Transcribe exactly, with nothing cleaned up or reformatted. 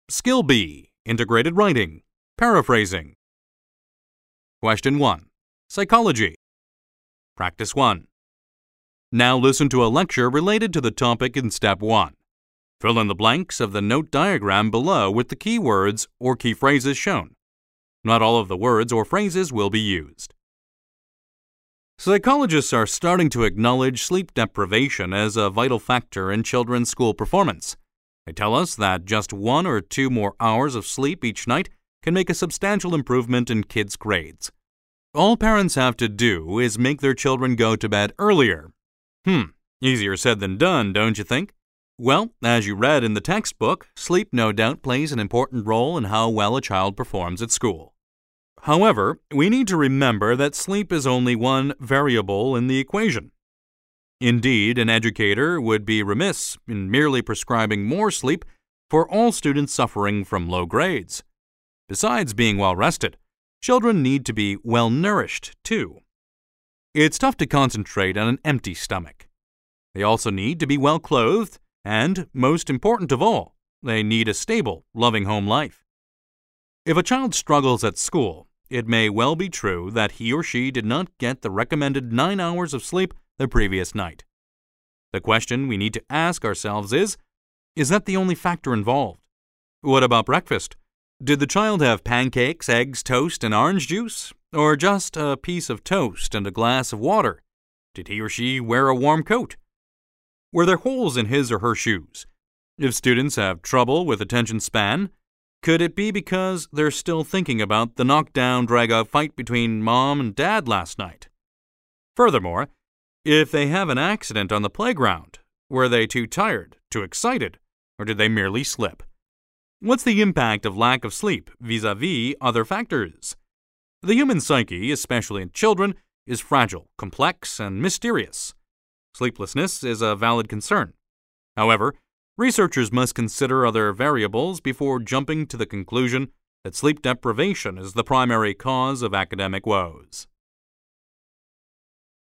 Skill B, Integrated Writing, Paraphrasing. Question one. Psychology. Practice one. Now listen to a lecture related to the topic in Step one. Fill in the blanks of the note diagram below with the key words or key phrases shown. Not all of the words or phrases will be used. Psychologists are starting to acknowledge sleep deprivation as a vital factor in children's school performance. They tell us that just one or two more hours of sleep each night can make a substantial improvement in kids' grades. All parents have to do is make their children go to bed earlier. Hmm, easier said than done, don't you think? Well, as you read in the textbook, sleep no doubt plays an important role in how well a child performs at school. However, we need to remember that sleep is only one variable in the equation. Indeed, an educator would be remiss in merely prescribing more sleep for all students suffering from low grades. Besides being well rested, children need to be well nourished, too. It's tough to concentrate on an empty stomach. They also need to be well clothed, and, most important of all, they need a stable, loving home life. If a child struggles at school, it may well be true that he or she did not get the recommended nine hours of sleep the previous night. The question we need to ask ourselves is, is that the only factor involved? What about breakfast? Did the child have pancakes, eggs, toast, and orange juice? Or just a piece of toast and a glass of water? Did he or she wear a warm coat? Were there holes in his or her shoes? If students have trouble with attention span, could it be because they're still thinking about the knockdown, drag-out fight between mom and dad last night? Furthermore, if they have an accident on the playground, were they too tired, too excited, or did they merely slip? What's the impact of lack of sleep vis-a-vis other factors? The human psyche, especially in children, is fragile, complex, and mysterious. Sleeplessness is a valid concern. However, researchers must consider other variables before jumping to the conclusion that sleep deprivation is the primary cause of academic woes.